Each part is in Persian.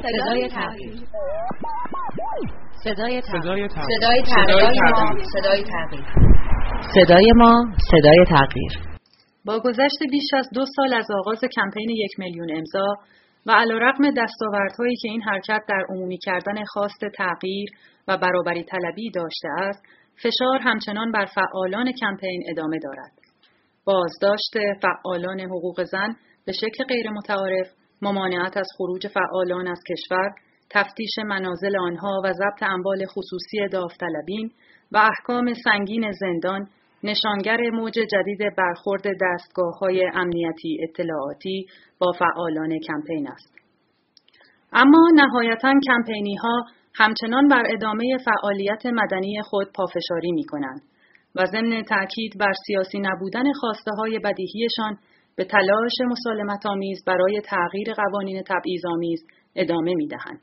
صدای تغییر. صدای تغییر. صدای ما، صدای تغییر. با گذشت بیش از 2 سال از آغاز کمپین 1 میلیون امضا و علیرغم دستاوردهایی که این حرکت در عمومی کردن خواست تغییر و برابری طلبی داشته است، فشار همچنان بر فعالان کمپین ادامه دارد. بازداشت فعالان حقوق زن به شکل غیر متعارف، ممانعت از خروج فعالان از کشور، تفتیش منازل آنها و ضبط اموال خصوصی داوطلبین و احکام سنگین زندان نشانگر موج جدید برخورد دستگاه‌های امنیتی اطلاعاتی با فعالان کمپین است. اما نهایتاً کمپینی‌ها همچنان بر ادامه فعالیت مدنی خود پافشاری می‌کنند و ضمن تأکید بر سیاسی نبودن خواسته‌های بدیهیشان به تلاش مسالمت‌آمیز برای تغییر قوانین تبعیض‌آمیز ادامه می‌دهند.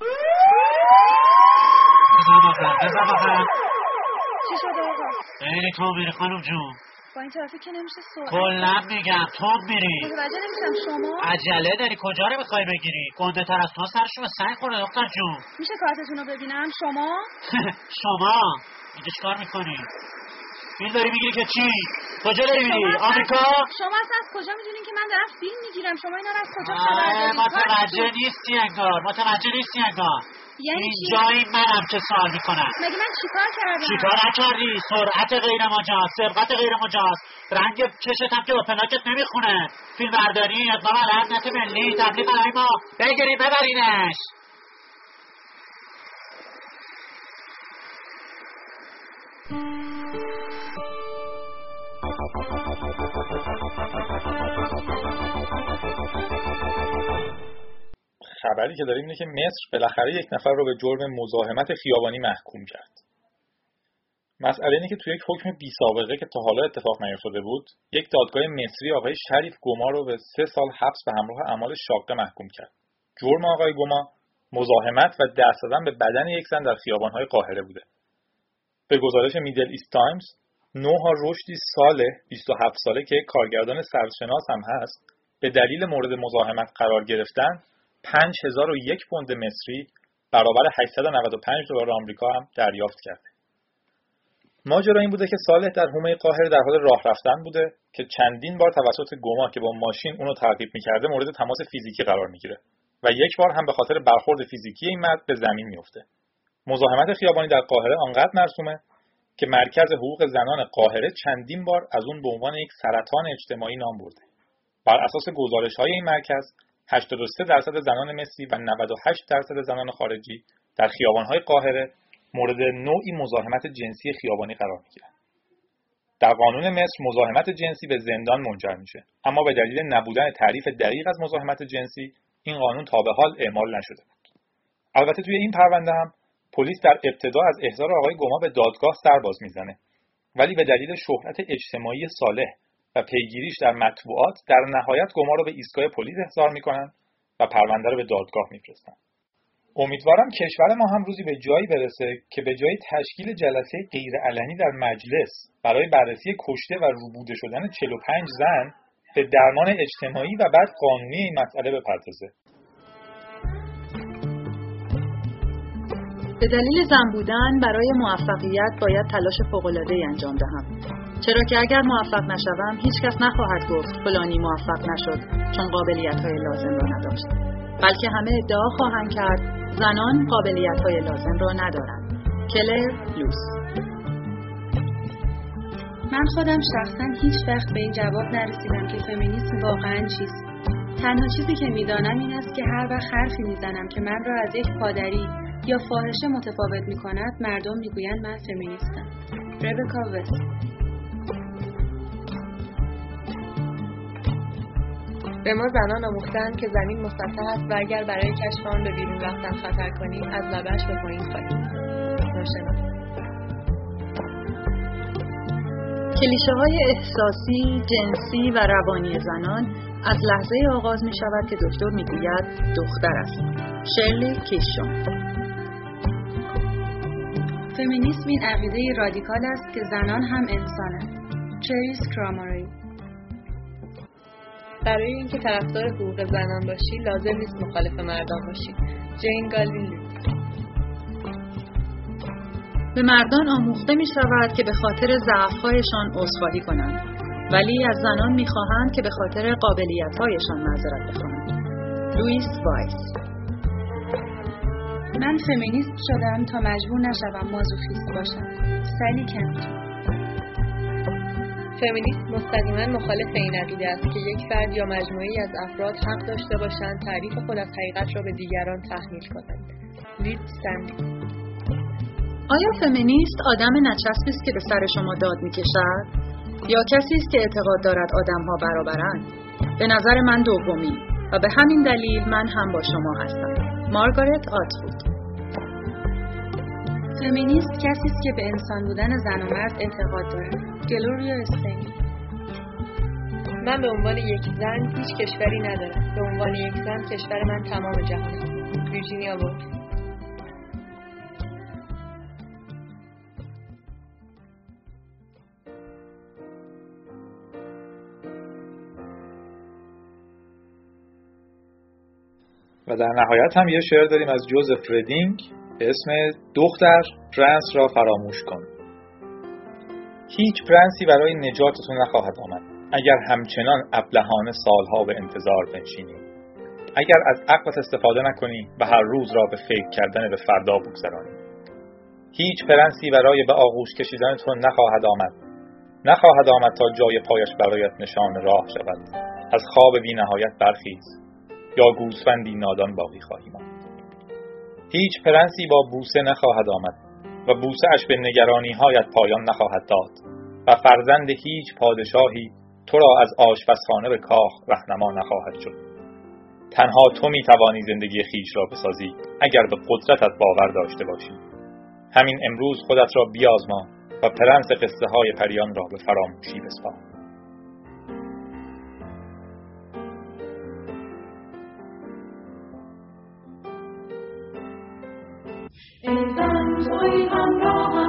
چی شده آقا؟ خیلی تو میری خانم جون. با این ترافیک که نمیشه سرعت. کلا میگم تو میری. متوجه نمیشم شما. عجله داری کجا رو میخوای بگیری؟ گنده تر از تو سرشون به سنگ خورده دختر جون. میشه کارتتون رو ببینم شما؟ شما اینجا چیکار میکنی؟ فیلم داری میگیری که چی؟ کجا داری میری؟ آمریکا؟ شما اصلا از کجا میدونین که من دارم فیلم میگیرم؟ شما اینا رو از کجا خبر دارین؟ متوجه نیستی انگار. یعنی اینجایی منم که سوال میکنم. مگه من چیکار کردم؟ چیکار نکردی؟ سرعت غیر مجاز، سبقت غیر مجاز، رنگ چشت هم که با پلاکت نمیخونه، فیلم برداری، اقدام علیه امنیت ملی، تبلیغ علیه ما، بگیریم ببرینش. خبری که داریم اینه که مصر بالاخره یک نفر رو به جرم مزاحمت خیابانی محکوم کرد. مسئله اینه که توی یک حکم بی سابقه که تا حالا اتفاق نیفتاده بود، یک دادگاه مصری آقای شریف گوما رو به 3 سال حبس به همراه اعمال شاقه محکوم کرد. جرم آقای گوما مزاحمت و دست زدن به بدن یک زن در خیابان‌های قاهره بوده. به گزارش میدل ایست تایمز، نوها رشدی صالح 27 ساله که کارگردان سرشناس هم هست، به دلیل مورد مزاحمت قرار گرفتن 5001 پوند مصری برابر 895 دلار آمریکا هم دریافت کرده. ماجرا این بوده که صالح در حومه قاهره در حال راه رفتن بوده که چندین بار توسط گوما که با ماشین اونو تعقیب می‌کرده مورد تماس فیزیکی قرار می‌گیره و یک بار هم به خاطر برخورد فیزیکی این مرد به زمین میفته. مزاحمت خیابانی در قاهره آنقدر مرسومه که مرکز حقوق زنان قاهره چندین بار از اون به عنوان یک سرطان اجتماعی نام برده. بر اساس گزارش‌های این مرکز 83% زنان مصری و 98% زنان خارجی در خیابان‌های قاهره مورد نوعی مزاحمت جنسی خیابانی قرار می‌گیرند. در قانون مصر مزاحمت جنسی به زندان منجر میشه، اما به دلیل نبودن تعریف دقیق از مزاحمت جنسی این قانون تا به حال اعمال نشده بود. البته توی این پرونده هم پلیس در ابتدا از احضار آقای گوما به دادگاه سر باز میزنه، ولی به دلیل شهرت اجتماعی صالح و پیگیریش در مطبوعات در نهایت گوما رو به ایستگاه پلیس احضار میکنن و پرونده رو به دادگاه میفرستن. امیدوارم کشور ما هم روزی به جایی برسه که به جای تشکیل جلسه غیرعلنی در مجلس برای بررسی کشته و روبوده شدن 45 زن به درمان اجتماعی و بعد قانونی این مسئله بپردازه. به دلیل زن بودن برای موفقیت باید تلاش فوق‌العاده‌ای انجام دهم. چرا که اگر موفق نشوم هیچ کس نخواهد گفت فلانی موفق نشد چون قابلیت‌های لازم را نداشت، بلکه همه ادعا خواهند کرد زنان قابلیت‌های لازم را ندارند. کلر لوس. من خودم شخصا هیچ وقت به این جواب نرسیدم که فمینیسم واقعا چیست. تنها چیزی که میدانم این است که هر وقت حرفی میزنم که من را از یک پادری یا فاحشه متفاوت میکند، مردم میگویند من فمینیستم. ربکا وست. به ما زنان آموختند که زمین مسطح است و اگر برای کشف آن به بیرون رفتن خطر کنیم از لبش به پایین خواهیم. روشنا. کلیشه‌های احساسی، جنسی و روانی زنان از لحظه آغاز می شود که دکتر می گوید دختر است. شرلی کیشون. فمینیسم این عقیده رادیکال است که زنان هم انسانند. چریس کراماری. برای اینکه طرفدار حقوق زنان باشی لازم نیست مخالف مردان باشی. جین گالین. به مردان آموخته می شود که به خاطر ضعف‌هایشان عذرخواهی کنند، ولی از زنان می خواهند که به خاطر قابلیت‌هایشان معذرت بخواهند. لوئیس وایس. من فمینیست شدم تا مجبور نشوم مازوخیست باشم. سالی کنت. فمینیست مستقیما مخالف این عقیده است که یک فرد یا مجموعه‌ای از افراد حق داشته باشند تعریف خود از حقیقت را به دیگران تحمیل کنند. لید استنلی. آیا فمینیست آدم نچسبی است که به سر شما داد می‌کشد یا کسی است که اعتقاد دارد آدم‌ها برابرند؟ به نظر من دومی و به همین دلیل من هم با شما هستم. مارگارت آتوود. فمینیست کسی است که به انسان بودن زن و مرد اعتقاد دارد. گلوریا استینی. من به عنوان یک زن هیچ کشوری ندارم. به عنوان یک زن کشور من تمام جهان است. ویرجینیا وولف. و در نهایت هم یه شعر داریم از جوزف ردینگ به اسم دختر پرنس را فراموش کن. هیچ پرنسی برای نجاتتون نخواهد آمد اگر همچنان ابلهانه سالها به انتظار بنشینی، اگر از عقلت استفاده نکنی و هر روز را به فکر کردن به فردا بگذرانی. هیچ پرنسی برای به آغوش کشیدنتون نخواهد آمد تا جای پایش برایت نشان راه شود. از خواب بی نهایت برخیز یا گوسفندی نادان باقی خواهی ماند. هیچ پرنسی با بوسه نخواهد آمد و بوسه اش به نگرانی هایت پایان نخواهد داد و فرزند هیچ پادشاهی تو را از آشپزخانه به کاخ رهنما نخواهد شد. تنها تو می توانی زندگی خیش را بسازی اگر به قدرتت باور داشته باشی. همین امروز خودت را بیازما و پرنس قصه های پریان را به فراموشی بسپار. ای زن توی همراه